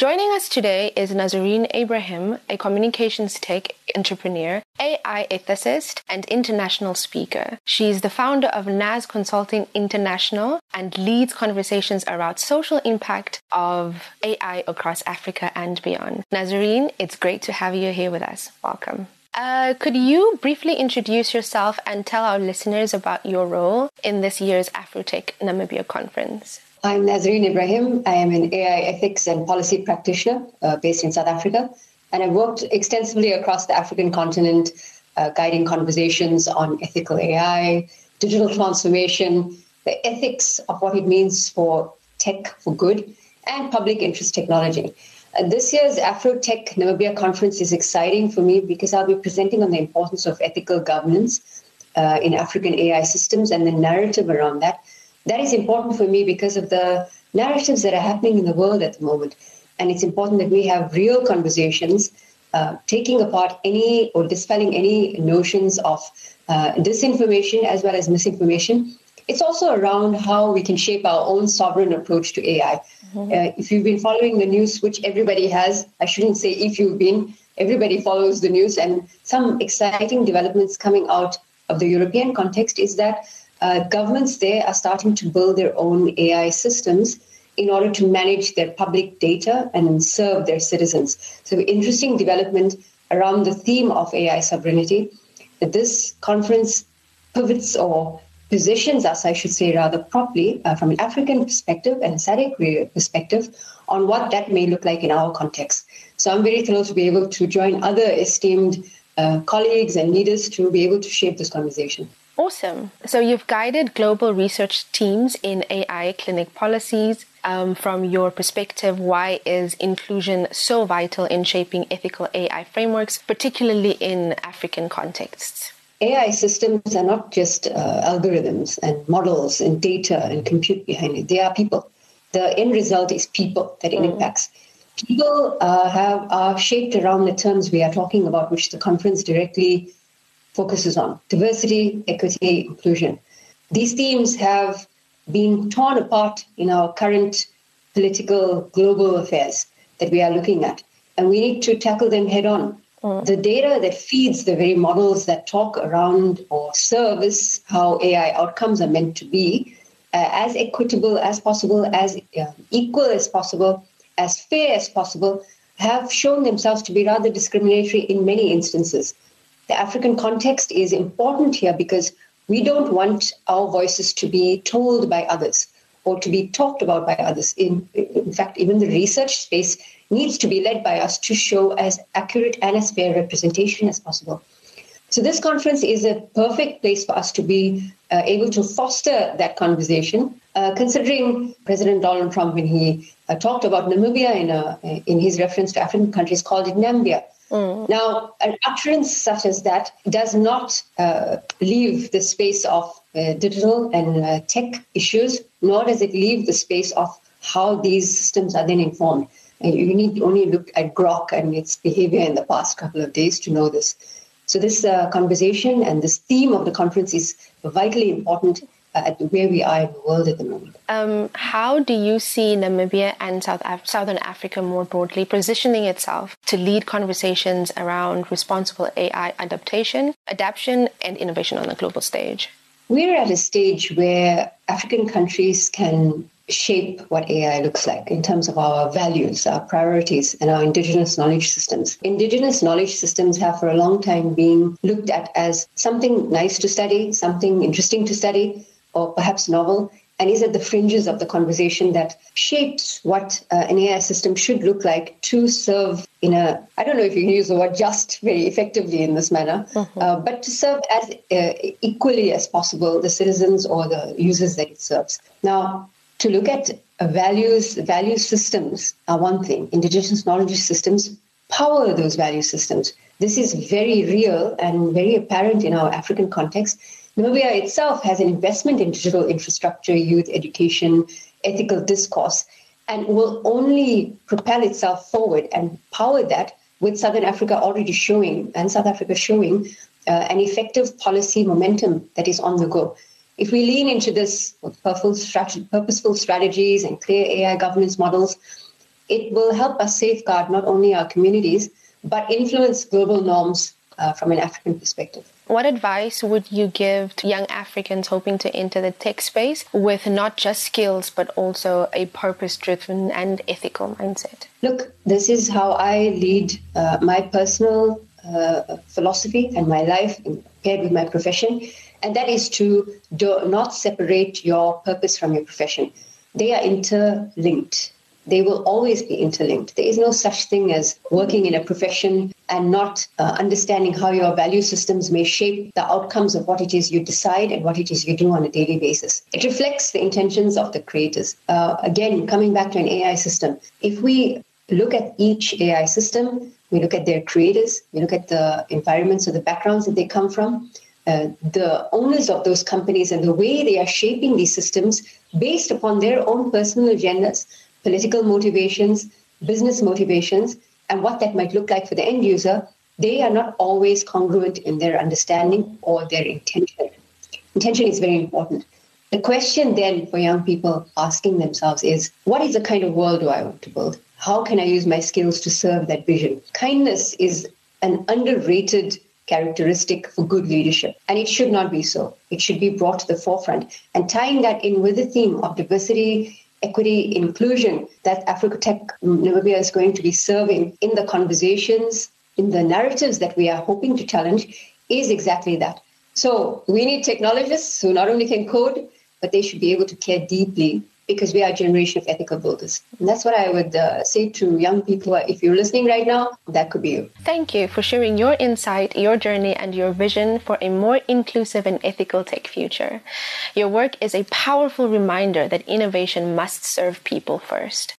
Joining us today is Nazreen Ibrahim, a communications tech entrepreneur, AI ethicist, and international speaker. She's the founder of Naz Consulting International and leads conversations around social impact of AI across Africa and beyond. Nazreen, it's great to have you here with us. Welcome. Could you briefly introduce yourself and tell our listeners about your role in this year's Afrotech Namibia conference? I'm Nazreen Ibrahim. I am an AI ethics and policy practitioner based in South Africa, and I've worked extensively across the African continent, guiding conversations on ethical AI, digital transformation, the ethics of what it means for tech for good, and public interest technology. This year's Afrotech Namibia conference is exciting for me because I'll be presenting on the importance of ethical governance in African AI systems and the narrative around that. That is important for me because of the narratives that are happening in the world at the moment. And it's important that we have real conversations, taking apart any or dispelling any notions of disinformation as well as misinformation. It's also around how we can shape our own sovereign approach to AI. If you've been following the news, which everybody has, I shouldn't say if you've been, everybody follows the news. And some exciting developments coming out of the European context is that governments there are starting to build their own AI systems in order to manage their public data and serve their citizens. So interesting development around the theme of AI sovereignty. This conference pivots or positions us, I should say rather properly, from an African perspective and SADC perspective on what that may look like in our context. So I'm very thrilled to be able to join other esteemed colleagues and leaders to be able to shape this conversation. Awesome. So you've guided global research teams in AI clinic policies. From your perspective, why is inclusion so vital in shaping ethical AI frameworks, particularly in African contexts? AI systems are not just algorithms and models and data and compute behind it. They are people. The end result is people that it impacts. People are shaped around the terms we are talking about, which the conference directly focuses on: diversity, equity, inclusion. These themes have been torn apart in our current political global affairs that we are looking at, and we need to tackle them head on. The data that feeds the very models that talk around or service how AI outcomes are meant to be, as equitable as possible, as equal as possible, as fair as possible, have shown themselves to be rather discriminatory in many instances. The African context is important here because we don't want our voices to be told by others or to be talked about by others. In fact, even the research space needs to be led by us to show as accurate and as fair representation as possible. So this conference is a perfect place for us to be able to foster that conversation, considering President Donald Trump, when he talked about Namibia in his reference to African countries, called it Nambia. Now, an utterance such as that does not leave the space of digital and tech issues, nor does it leave the space of how these systems are then informed. And you need to only look at Grok and its behavior in the past couple of days to know this. So this conversation and this theme of the conference is vitally important at where we are in the world at the moment. How do you see Namibia and Southern Africa more broadly positioning itself to lead conversations around responsible AI adaptation, and innovation on the global stage? We're at a stage where African countries can shape what AI looks like in terms of our values, our priorities, and our indigenous knowledge systems. Indigenous knowledge systems have for a long time been looked at as something nice to study, something interesting to study, or perhaps novel, and is at the fringes of the conversation that shapes what an AI system should look like to serve in a, I don't know if you can use the word just very effectively in this manner, but to serve as equally as possible the citizens or the users that it serves. Now, to look at value systems are one thing. Indigenous knowledge systems power those value systems. This is very real and very apparent in our African context. Namibia itself has an investment in digital infrastructure, youth education, ethical discourse, and will only propel itself forward and power that with Southern Africa already showing, and South Africa showing, an effective policy momentum that is on the go. If we lean into this with purposeful strategies and clear AI governance models, it will help us safeguard not only our communities, but influence global norms from an African perspective. What advice would you give to young Africans hoping to enter the tech space with not just skills, but also a purpose-driven and ethical mindset? Look, this is how I lead my personal philosophy and my life paired with my profession. And that is to not separate your purpose from your profession. They are interlinked. They will always be interlinked. There is no such thing as working in a profession and not understanding how your value systems may shape the outcomes of what it is you decide and what it is you do on a daily basis. It reflects the intentions of the creators. Again, coming back to an AI system, if we look at each AI system, we look at their creators, we look at the environments or the backgrounds that they come from, the owners of those companies and the way they are shaping these systems based upon their own personal agendas, political motivations, business motivations, and what that might look like for the end user, they are not always congruent in their understanding or their intention. Intention is very important. The question then for young people asking themselves is, what is the kind of world do I want to build? How can I use my skills to serve that vision? Kindness is an underrated characteristic for good leadership, and it should not be so. It should be brought to the forefront. And tying that in with the theme of diversity, equity, inclusion that Africa Tech Namibia is going to be serving in the conversations, in the narratives that we are hoping to challenge is exactly that. So we need technologists who not only can code, but they should be able to care deeply because we are a generation of ethical builders. And that's what I would say to young people. If you're listening right now, that could be you. Thank you for sharing your insight, your journey, and your vision for a more inclusive and ethical tech future. Your work is a powerful reminder that innovation must serve people first.